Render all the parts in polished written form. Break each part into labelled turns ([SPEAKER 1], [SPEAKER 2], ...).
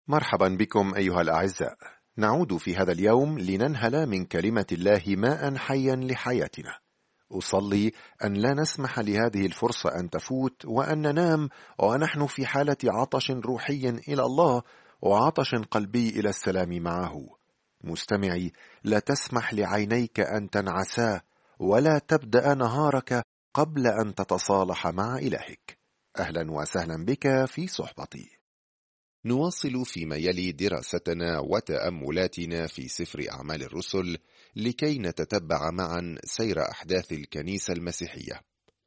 [SPEAKER 1] مرحبا بكم أيها الأعزاء. نعود في هذا اليوم لننهل من كلمة الله ماء حيا لحياتنا. أصلي أن لا نسمح لهذه الفرصة أن تفوت وأن ننام ونحن في حالة عطش روحي إلى الله وعطش قلبي إلى السلام معه. مستمعي، لا تسمح لعينيك أن تنعسا ولا تبدأ نهارك قبل أن تتصالح مع إلهك. أهلا وسهلا بك في صحبتي. نواصل فيما يلي دراستنا وتأملاتنا في سفر أعمال الرسل لكي نتتبع معا سير أحداث الكنيسة المسيحية.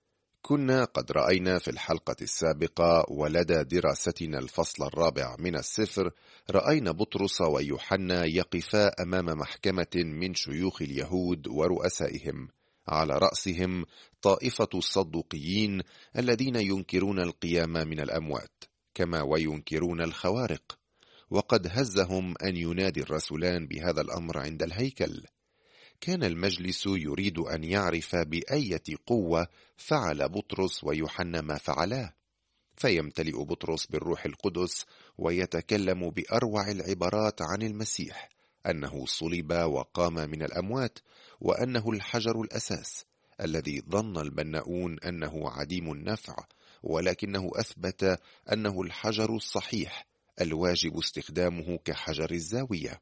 [SPEAKER 1] كنا قد رأينا في الحلقة السابقة ولدى دراستنا الفصل الرابع من السفر، رأينا بطرس ويوحنا يقفا أمام محكمة من شيوخ اليهود ورؤسائهم، على رأسهم طائفة الصدوقيين الذين ينكرون القيام من الأموات كما وينكرون الخوارق، وقد هزهم أن ينادي الرسولان بهذا الأمر عند الهيكل. كان المجلس يريد أن يعرف بأية قوة فعل بطرس ويوحنا ما فعلاه، فيمتلئ بطرس بالروح القدس ويتكلم بأروع العبارات عن المسيح، أنه صلب وقام من الأموات، وأنه الحجر الأساس الذي ظن البناؤون أنه عديم النفع، ولكنه أثبت أنه الحجر الصحيح الواجب استخدامه كحجر الزاوية.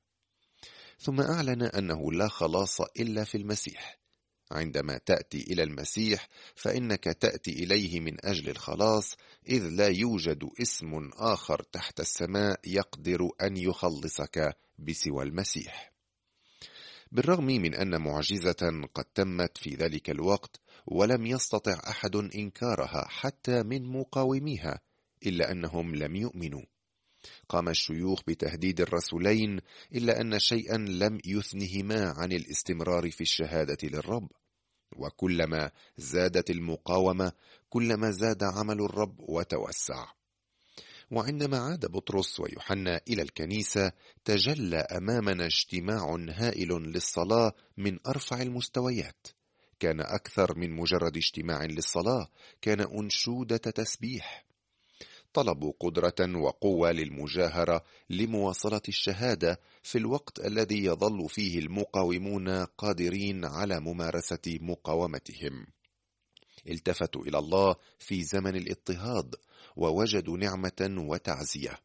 [SPEAKER 1] ثم أعلن أنه لا خلاص إلا في المسيح. عندما تأتي إلى المسيح فإنك تأتي إليه من أجل الخلاص، إذ لا يوجد اسم آخر تحت السماء يقدر أن يخلصك بسوى المسيح. بالرغم من أن معجزة قد تمت في ذلك الوقت ولم يستطع أحد إنكارها حتى من مقاوميها، إلا أنهم لم يؤمنوا. قام الشيوخ بتهديد الرسولين، إلا أن شيئا لم يثنهما عن الاستمرار في الشهادة للرب، وكلما زادت المقاومة كلما زاد عمل الرب وتوسع. وعندما عاد بطرس ويوحنا إلى الكنيسة تجلى أمامنا اجتماع هائل للصلاة من أرفع المستويات. كان أكثر من مجرد اجتماع للصلاة، كان أنشودة تسبيح. طلبوا قدرة وقوة للمجاهرة لمواصلة الشهادة في الوقت الذي يظل فيه المقاومون قادرين على ممارسة مقاومتهم. التفتوا إلى الله في زمن الاضطهاد ووجدوا نعمة وتعزية.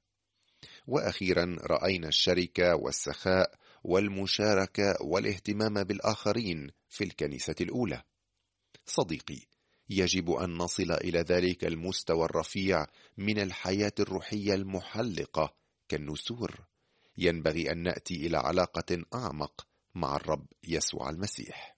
[SPEAKER 1] وأخيرا رأينا الشركة والسخاء والمشاركة والاهتمام بالآخرين في الكنيسة الأولى. صديقي، يجب أن نصل إلى ذلك المستوى الرفيع من الحياة الروحية المحلقة كالنسور. ينبغي أن نأتي إلى علاقة أعمق مع الرب يسوع المسيح.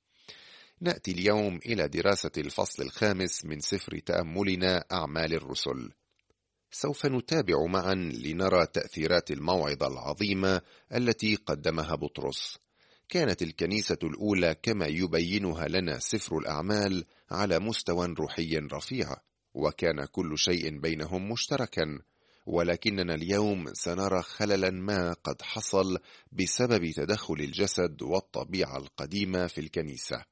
[SPEAKER 1] نأتي اليوم إلى دراسة الفصل الخامس من سفر تأملنا أعمال الرسل. سوف نتابع معا لنرى تأثيرات الموعظة العظيمة التي قدمها بطرس. كانت الكنيسة الأولى كما يبينها لنا سفر الأعمال على مستوى روحي رفيع، وكان كل شيء بينهم مشتركا، ولكننا اليوم سنرى خللا ما قد حصل بسبب تدخل الجسد والطبيعة القديمة في الكنيسة.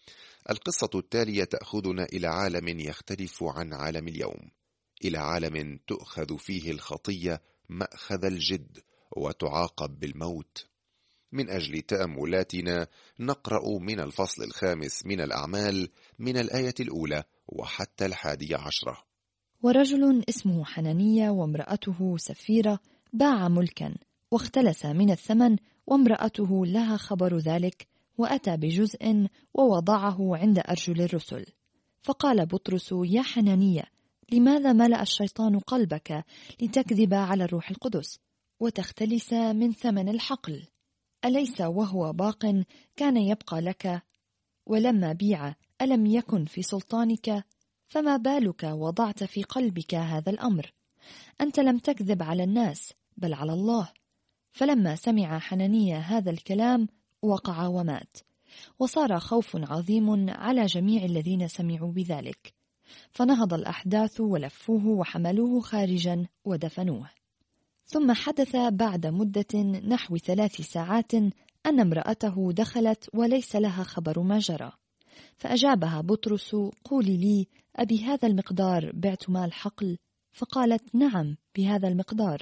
[SPEAKER 1] القصة التالية تأخذنا إلى عالم يختلف عن عالم اليوم، إلى عالم تؤخذ فيه الخطية مأخذ الجد وتعاقب بالموت. من أجل تأملاتنا نقرأ من الفصل الخامس من الأعمال من الآية الأولى وحتى 11.
[SPEAKER 2] ورجل اسمه حنانية وامرأته سفيرة باع ملكا واختلس من الثمن، وامرأته لها خبر ذلك، وأتى بجزء ووضعه عند أرجل الرسل. فقال بطرس: يا حنانية، لماذا ملأ الشيطان قلبك لتكذب على الروح القدس وتختلس من ثمن الحقل؟ أليس وهو باق كان يبقى لك؟ ولما بيع ألم يكن في سلطانك؟ فما بالك وضعت في قلبك هذا الأمر؟ أنت لم تكذب على الناس بل على الله. فلما سمع حنانية هذا الكلام وقع ومات، وصار خوف عظيم على جميع الذين سمعوا بذلك. فنهض الأحداث ولفوه وحملوه خارجا ودفنوه. ثم حدث بعد مدة نحو 3 ساعات أن امرأته دخلت وليس لها خبر ما جرى. فأجابها بطرس: قولي لي، أبي هذا المقدار بعت مال حقل؟ فقالت: نعم، بهذا المقدار.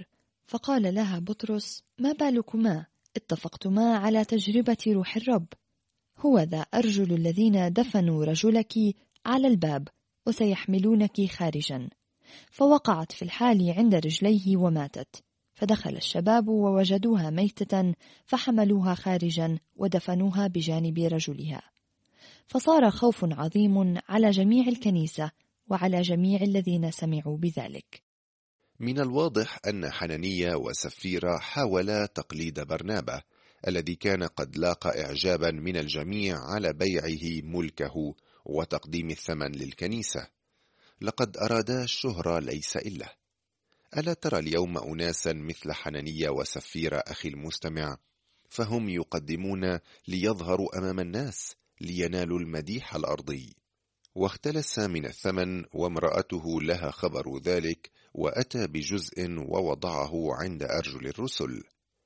[SPEAKER 2] فقال لها بطرس: ما بالكما اتفقتما على تجربة روح الرب؟ هو ذا أرجل الذين دفنوا رجلك على الباب وسيحملونك خارجا. فوقعت في الحال عند رجليه وماتت. فدخل الشباب ووجدوها ميتة فحملوها خارجا ودفنوها بجانب رجلها. فصار خوف عظيم على جميع الكنيسة وعلى جميع الذين سمعوا بذلك.
[SPEAKER 1] من الواضح أن حنانيا وسفيرة حاولا تقليد برنابا الذي كان قد لاقى إعجابا من الجميع على بيعه ملكه وتقديم الثمن للكنيسة. لقد أرادا الشهرة ليس إلا. ألا ترى اليوم أناسا مثل حنانيا وسفيرة أخي المستمع؟ فهم يقدمون ليظهروا أمام الناس لينالوا المديح الأرضي. واختلس من الثمن وامرأته لها خبر ذلك، وأتى بجزء ووضعه عند أرجل الرسل.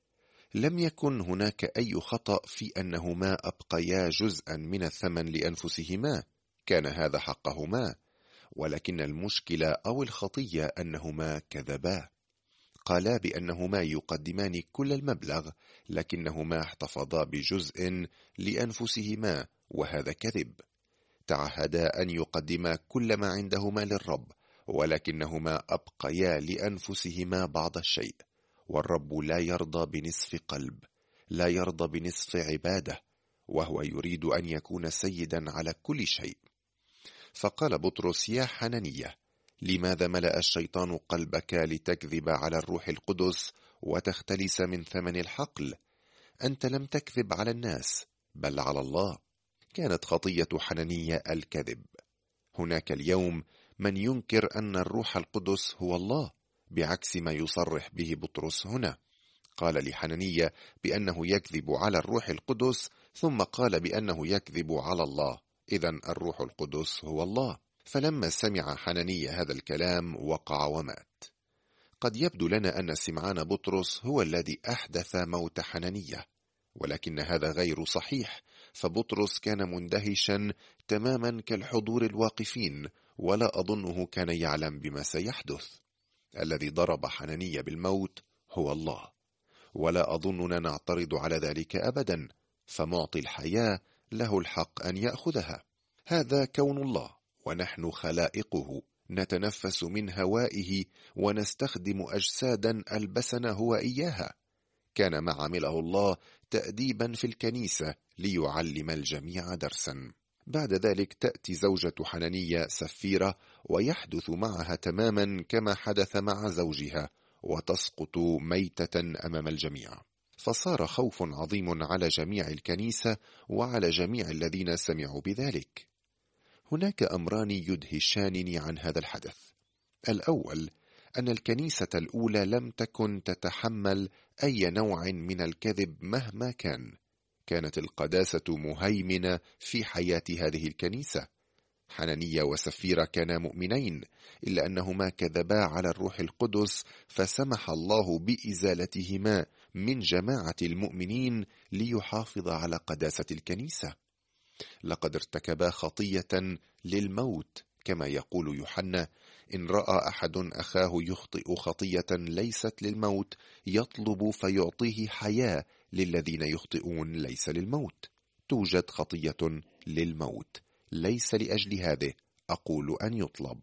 [SPEAKER 1] لم يكن هناك أي خطأ في أنهما أبقيا جزءا من الثمن لأنفسهما، كان هذا حقهما، ولكن المشكلة أو الخطية أنهما كذبا. قالا بأنهما يقدمان كل المبلغ، لكنهما احتفظا بجزء لأنفسهما، وهذا كذب. تعهدا أن يقدما كل ما عندهما للرب، ولكنهما أبقيا لأنفسهما بعض الشيء. والرب لا يرضى بنصف قلب، لا يرضى بنصف عبادة، وهو يريد أن يكون سيدا على كل شيء. فقال بطرس: يا حنانيا، لماذا ملأ الشيطان قلبك لتكذب على الروح القدس وتختلس من ثمن الحقل؟ أنت لم تكذب على الناس بل على الله. كانت خطية حنانيا الكذب. هناك اليوم من ينكر أن الروح القدس هو الله، بعكس ما يصرح به بطرس هنا. قال لحنانيا بأنه يكذب على الروح القدس، ثم قال بأنه يكذب على الله. إذن الروح القدس هو الله. فلما سمع حنانيا هذا الكلام وقع ومات. قد يبدو لنا أن سمعان بطرس هو الذي أحدث موت حنانيا، ولكن هذا غير صحيح، فبطرس كان مندهشا تماما كالحضور الواقفين، ولا أظنه كان يعلم بما سيحدث. الذي ضرب حنانيا بالموت هو الله، ولا أظننا نعترض على ذلك أبدا، فمعطي الحياة له الحق أن يأخذها. هذا كون الله، ونحن خلائقه نتنفس من هوائه ونستخدم أجسادا ألبسنا هو إياها. كان ما عمله الله تأديبا في الكنيسة ليعلم الجميع درسا. بعد ذلك تأتي زوجة حنانيا سفيرة، ويحدث معها تماما كما حدث مع زوجها، وتسقط ميتة أمام الجميع. فصار خوف عظيم على جميع الكنيسة وعلى جميع الذين سمعوا بذلك. هناك أمران يدهشانني عن هذا الحدث. الأول، أن الكنيسة الأولى لم تكن تتحمل أي نوع من الكذب مهما كان. كانت القداسة مهيمنة في حياة هذه الكنيسة. حنانيا وسفيرة كانا مؤمنين، إلا أنهما كذبا على الروح القدس، فسمح الله بإزالتهما من جماعة المؤمنين ليحافظ على قداسة الكنيسة. لقد ارتكبا خطية للموت، كما يقول يوحنا: إن رأى أحد أخاه يخطئ خطية ليست للموت يطلب فيعطيه حياة للذين يخطئون ليس للموت. توجد خطية للموت، ليس لأجل هذه أقول أن يطلب.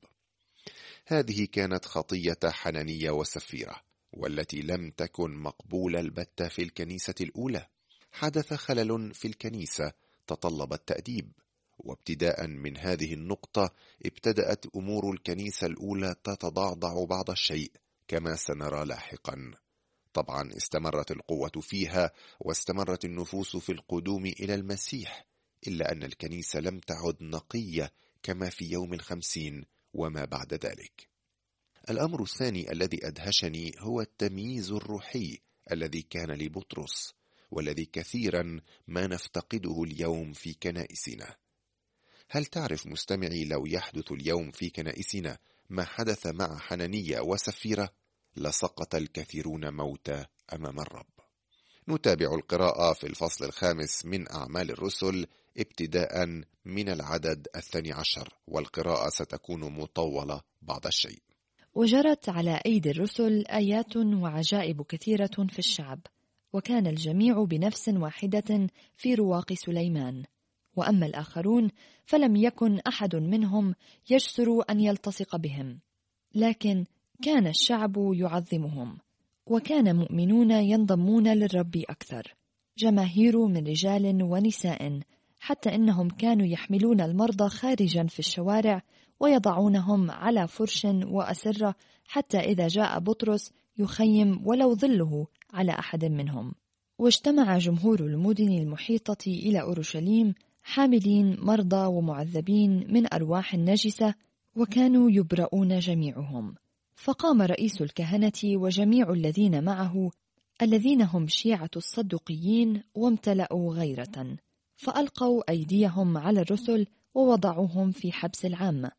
[SPEAKER 1] هذه كانت خطية حنانيا وسفيرة، والتي لم تكن مقبولة البتة في الكنيسة الأولى. حدث خلل في الكنيسة تطلب التأديب، وابتداء من هذه النقطة ابتدأت أمور الكنيسة الأولى تتضعضع بعض الشيء، كما سنرى لاحقا. طبعا استمرت القوة فيها، واستمرت النفوس في القدوم إلى المسيح، إلا أن الكنيسة لم تعد نقية كما في يوم 50 وما بعد ذلك. الأمر الثاني الذي أدهشني هو التمييز الروحي الذي كان لبطرس، والذي كثيرا ما نفتقده اليوم في كنائسنا. هل تعرف مستمعي، لو يحدث اليوم في كنائسنا ما حدث مع حنانيا وسفيرة لسقط الكثيرون موتى أمام الرب. نتابع القراءة في الفصل 5 من أعمال الرسل ابتداء من العدد 12، والقراءة ستكون مطولة بعض الشيء.
[SPEAKER 2] وجرت على أيدي الرسل آيات وعجائب كثيرة في الشعب، وكان الجميع بنفس واحدة في رواق سليمان. وأما الآخرون فلم يكن أحد منهم يجسر أن يلتصق بهم، لكن كان الشعب يعظمهم، وكان مؤمنون ينضمون للرب أكثر، جماهير من رجال ونساء، حتى إنهم كانوا يحملون المرضى خارجا في الشوارع ويضعونهم على فرش وأسرة، حتى إذا جاء بطرس يخيم ولو ظله على أحد منهم. واجتمع جمهور المدن المحيطة إلى أورشليم حاملين مرضى ومعذبين من أرواح نجسة، وكانوا يبرؤون جميعهم. فقام رئيس الكهنة وجميع الذين معه الذين هم شيعة الصدوقيين وامتلأوا غيرة، فألقوا أيديهم على الرسل ووضعوهم في حبس العامة.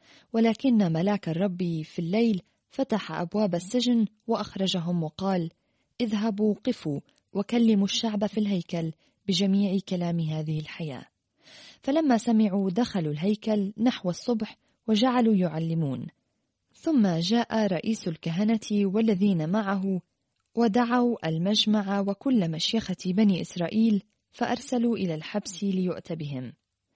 [SPEAKER 2] ولكن ملاك الرب في الليل فتح أبواب السجن وأخرجهم وقال: اذهبوا قفوا وكلموا الشعب في الهيكل بجميع كلام هذه الحياة. فلما سمعوا دخلوا الهيكل نحو الصبح وجعلوا يعلمون. ثم جاء رئيس الكهنة والذين معه ودعوا المجمع وكل مشيخة بني إسرائيل، فأرسلوا إلى الحبس ليؤتى بهم.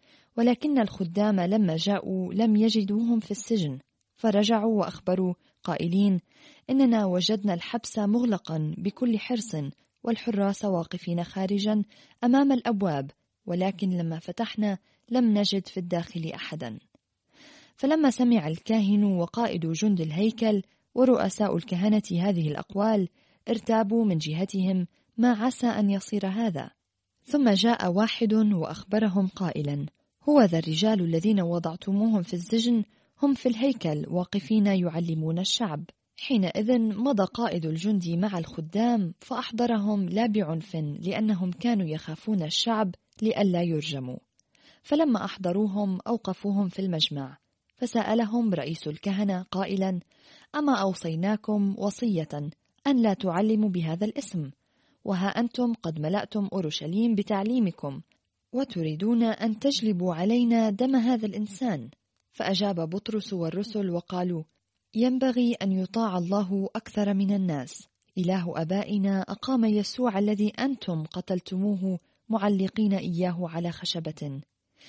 [SPEAKER 2] ولكن الخدام لما جاءوا لم يجدوهم في السجن، فرجعوا وأخبروا قائلين: إننا وجدنا الحبس مغلقا بكل حرص والحراس واقفين خارجا أمام الأبواب، ولكن لما فتحنا لم نجد في الداخل أحدا. فلما سمع الكاهن وقائد جند الهيكل ورؤساء الكهنة هذه الأقوال ارتابوا من جهتهم ما عسى أن يصير هذا. ثم جاء واحد وأخبرهم قائلا: هو ذا الرجال الذين وضعتموهم في السجن هم في الهيكل واقفين يعلمون الشعب. حينئذ مضى قائد الجند مع الخدام فأحضرهم لا بعنف، لأنهم كانوا يخافون الشعب لئلا يرجموا. فلما أحضروهم أوقفوهم في المجمع، فسألهم رئيس الكهنة قائلا: أما أوصيناكم وصية أن لا تعلموا بهذا الاسم، وها أنتم قد ملأتم أورشليم بتعليمكم، وتريدون أن تجلبوا علينا دم هذا الإنسان؟ فأجاب بطرس والرسل وقالوا: ينبغي أن يطاع الله أكثر من الناس. إله أبائنا أقام يسوع الذي أنتم قتلتموه معلقين إياه على خشبة.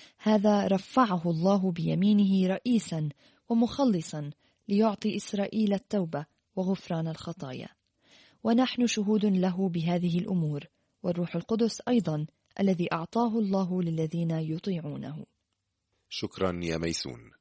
[SPEAKER 2] هذا رفعه الله بيمينه رئيسا ومخلصا ليعطي إسرائيل التوبة وغفران الخطايا. ونحن شهود له بهذه الأمور، والروح القدس أيضا الذي أعطاه الله للذين يطيعونه.
[SPEAKER 1] شكرا يا ميسون.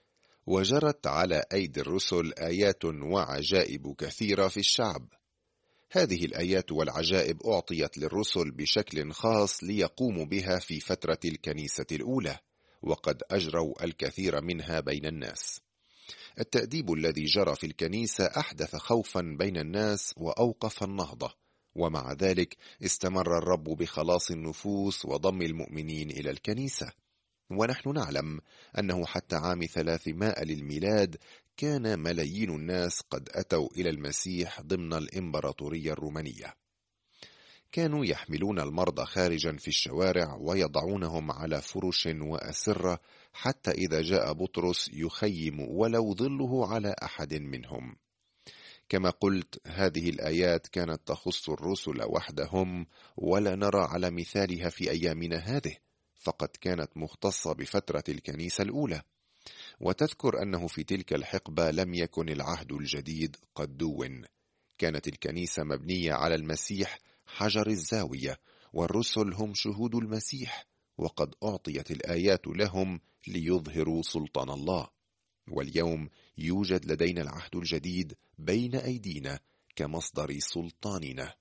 [SPEAKER 1] وجرت على أيدي الرسل آيات وعجائب كثيرة في الشعب. هذه الآيات والعجائب أعطيت للرسل بشكل خاص ليقوموا بها في فترة الكنيسة الأولى، وقد أجروا الكثير منها بين الناس. التأديب الذي جرى في الكنيسة أحدث خوفا بين الناس وأوقف النهضة، ومع ذلك استمر الرب بخلاص النفوس وضم المؤمنين إلى الكنيسة. ونحن نعلم أنه حتى عام 300 للميلاد كان ملايين الناس قد أتوا إلى المسيح ضمن الإمبراطورية الرومانية. كانوا يحملون المرضى خارجا في الشوارع ويضعونهم على فرش وأسرة، حتى إذا جاء بطرس يخيم ولو ظله على أحد منهم. كما قلت، هذه الآيات كانت تخص الرسل وحدهم، ولا نرى على مثالها في أيامنا هذه، فقد كانت مختصة بفترة الكنيسة الأولى. وتذكر أنه في تلك الحقبة لم يكن العهد الجديد قد دون. كانت الكنيسة مبنية على المسيح حجر الزاوية، والرسل هم شهود المسيح، وقد أعطيت الآيات لهم ليظهروا سلطان الله. واليوم يوجد لدينا العهد الجديد بين أيدينا كمصدر سلطاننا.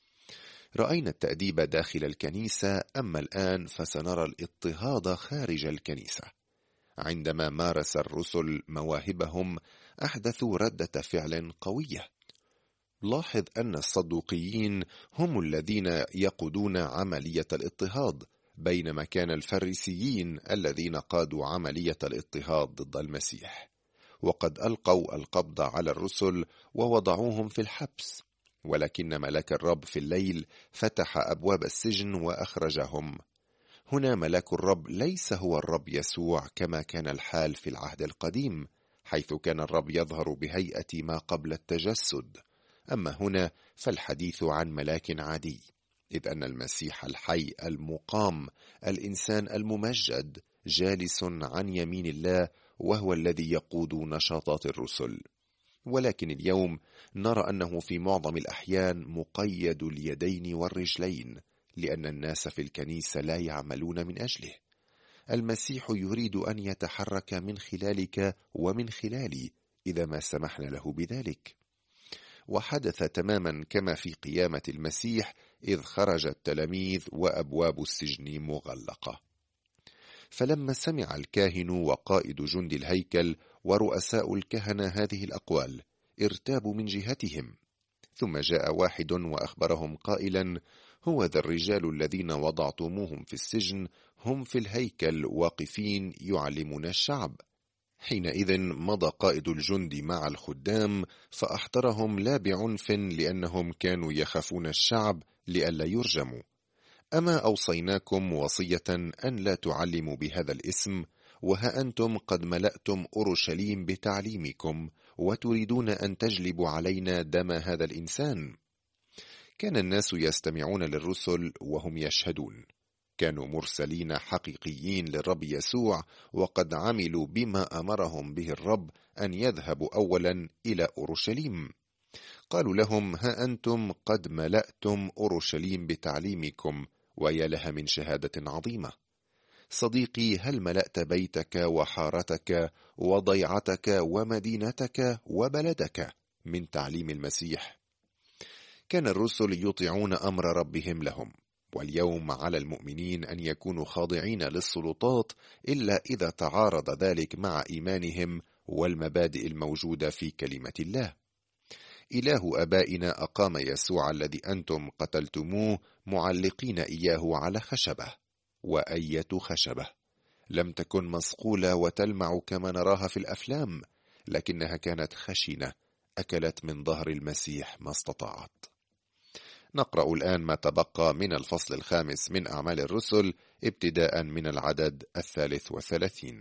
[SPEAKER 1] رأينا التأديب داخل الكنيسة، أما الآن فسنرى الاضطهاد خارج الكنيسة. عندما مارس الرسل مواهبهم أحدثوا ردة فعل قوية. لاحظ أن الصدوقيين هم الذين يقودون عملية الاضطهاد، بينما كان الفريسيين الذين قادوا عملية الاضطهاد ضد المسيح. وقد ألقوا القبض على الرسل ووضعوهم في الحبس، ولكن ملاك الرب في الليل فتح أبواب السجن وأخرجهم. هنا ملاك الرب ليس هو الرب يسوع كما كان الحال في العهد القديم، حيث كان الرب يظهر بهيئة ما قبل التجسد. أما هنا فالحديث عن ملاك عادي، إذ أن المسيح الحي المقام، الإنسان الممجد، جالس عن يمين الله، وهو الذي يقود نشاطات الرسل. ولكن اليوم نرى أنه في معظم الأحيان مقيد اليدين والرجلين، لأن الناس في الكنيسة لا يعملون من أجله. المسيح يريد أن يتحرك من خلالك ومن خلالي إذا ما سمحنا له بذلك. وحدث تماما كما في قيامة المسيح، إذ خرج التلاميذ وأبواب السجن مغلقة. فلما سمع الكاهن وقائد جند الهيكل ورؤساء الكهنة هذه الأقوال، ارتابوا من جهتهم. ثم جاء واحد وأخبرهم قائلا: هو ذا الرجال الذين وضعتموهم في السجن هم في الهيكل واقفين يعلمون الشعب. حينئذ مضى قائد الجند مع الخدام فأحضرهم لا بعنف، لأنهم كانوا يخافون الشعب لئلا يرجموا. أما أوصيناكم وصية أن لا تعلموا بهذا الاسم، وها أنتم قد ملأتم أورشليم بتعليمكم، وتريدون أن تجلبوا علينا دم هذا الإنسان. كان الناس يستمعون للرسل وهم يشهدون، كانوا مرسلين حقيقيين للرب يسوع، وقد عملوا بما أمرهم به الرب أن يذهبوا أولا إلى أورشليم. قالوا لهم: ها أنتم قد ملأتم أورشليم بتعليمكم، ويا لها من شهادة عظيمة. صديقي، هل ملأت بيتك وحارتك وضيعتك ومدينتك وبلدك من تعليم المسيح؟ كان الرسل يطيعون أمر ربهم لهم، واليوم على المؤمنين أن يكونوا خاضعين للسلطات، إلا إذا تعارض ذلك مع إيمانهم والمبادئ الموجودة في كلمة الله. إله آبائنا أقام يسوع الذي أنتم قتلتموه معلقين إياه على خشبة، وأية خشبة لم تكن مصقولة وتلمع كما نراها في الأفلام، لكنها كانت خشنة، أكلت من ظهر المسيح ما استطاعت. نقرأ الآن ما تبقى من الفصل 5 من أعمال الرسل، ابتداء من العدد 33.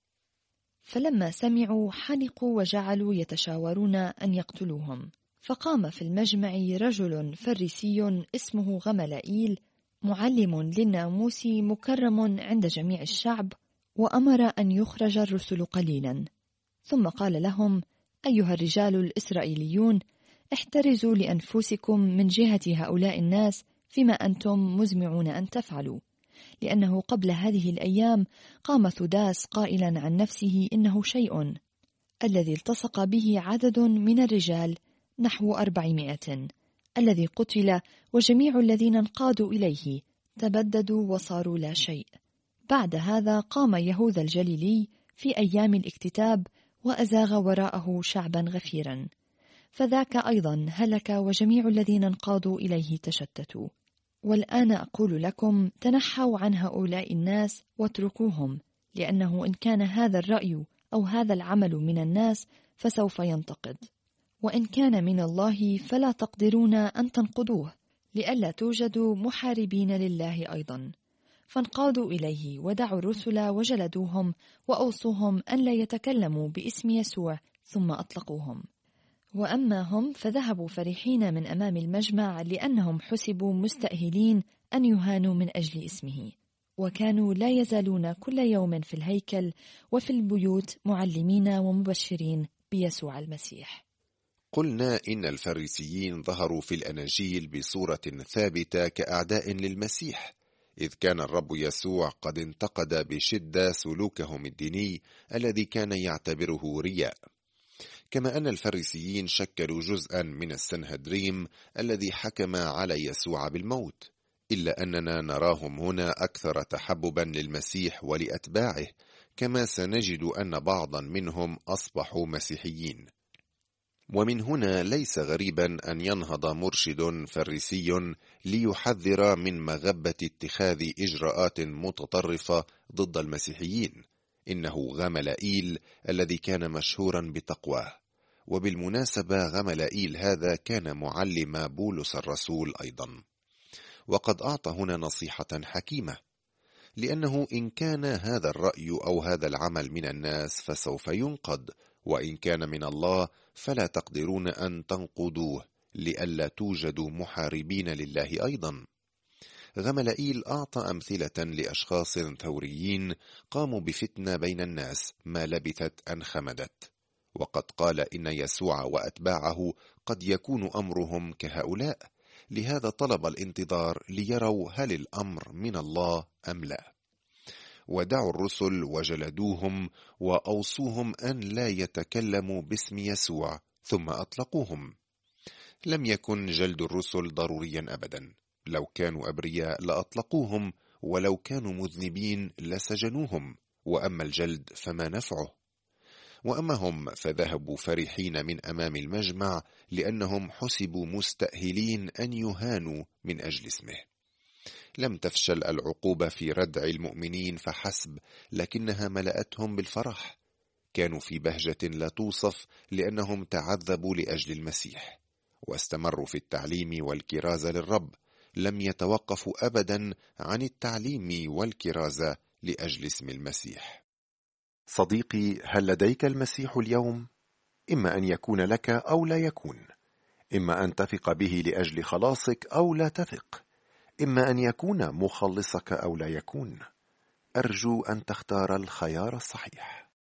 [SPEAKER 2] فلما سمعوا حنقوا وجعلوا يتشاورون أن يقتلوهم. فقام في المجمع رجل فريسي اسمه غملائيل، معلم للناموس مكرم عند جميع الشعب، وأمر أن يخرج الرسل قليلا. ثم قال لهم: أيها الرجال الإسرائيليون، احترزوا لأنفسكم من جهة هؤلاء الناس فيما أنتم مزمعون أن تفعلوا، لأنه قبل هذه الأيام قام ثداس قائلا عن نفسه إنه شيء، الذي التصق به عدد من الرجال نحو 400، الذي قتل، وجميع الذين انقادوا إليه تبددوا وصاروا لا شيء. بعد هذا قام يهوذا الجليلي في أيام الاكتتاب وأزاغ وراءه شعبا غفيرا، فذاك أيضا هلك، وجميع الذين انقادوا إليه تشتتوا. والآن أقول لكم: تنحوا عن هؤلاء الناس واتركوهم، لأنه إن كان هذا الرأي أو هذا العمل من الناس فسوف ينتقد، وإن كان من الله فلا تقدرون أن تنقضوه، لئلا توجدوا محاربين لله أيضا. فانقادوا إليه ودعوا الرسل وجلدوهم وأوصوهم أن لا يتكلموا باسم يسوع، ثم أطلقوهم. وأما هم فذهبوا فرحين من أمام المجمع، لأنهم حسبوا مستأهلين أن يهانوا من أجل اسمه. وكانوا لا يزالون كل يوم في الهيكل وفي البيوت معلمين ومبشرين بيسوع المسيح.
[SPEAKER 1] قلنا إن الفريسيين ظهروا في الأناجيل بصورة ثابتة كأعداء للمسيح، إذ كان الرب يسوع قد انتقد بشدة سلوكهم الديني الذي كان يعتبره رياء. كما أن الفريسيين شكلوا جزءا من السنهدريم الذي حكم على يسوع بالموت، إلا أننا نراهم هنا أكثر تحببا للمسيح ولأتباعه، كما سنجد أن بعضا منهم أصبحوا مسيحيين. ومن هنا ليس غريبا أن ينهض مرشد فريسي ليحذر من مغبة اتخاذ إجراءات متطرفة ضد المسيحيين. إنه غملائيل الذي كان مشهورا بتقواه، وبالمناسبة غملائيل هذا كان معلم بولس الرسول أيضا. وقد أعطى هنا نصيحة حكيمة، لأنه إن كان هذا الرأي أو هذا العمل من الناس فسوف ينقد، وإن كان من الله فلا تقدرون أن تنقضوه لئلا توجدوا محاربين لله أيضا. غملائيل أعطى أمثلة لأشخاص ثوريين قاموا بفتنة بين الناس ما لبثت أن خمدت، وقد قال إن يسوع وأتباعه قد يكون أمرهم كهؤلاء، لهذا طلب الانتظار ليروا هل الأمر من الله أم لا. ودعوا الرسل وجلدوهم وأوصوهم أن لا يتكلموا باسم يسوع، ثم أطلقوهم. لم يكن جلد الرسل ضروريا أبدا، لو كانوا أبرياء لأطلقوهم، ولو كانوا مذنبين لسجنوهم، وأما الجلد فما نفعه. وأما هم فذهبوا فرحين من أمام المجمع، لأنهم حسبوا مستأهلين أن يهانوا من أجل اسمه. لم تفشل العقوبة في ردع المؤمنين فحسب، لكنها ملأتهم بالفرح. كانوا في بهجة لا توصف، لأنهم تعذبوا لأجل المسيح، واستمروا في التعليم والكرازة للرب، لم يتوقفوا أبدا عن التعليم والكرازة لأجل اسم المسيح. صديقي، هل لديك المسيح اليوم؟ إما أن يكون لك أو لا يكون، إما أن تثق به لأجل خلاصك أو لا تثق، إما أن يكون مخلصك أو لا يكون. أرجو أن تختار الخيار الصحيح.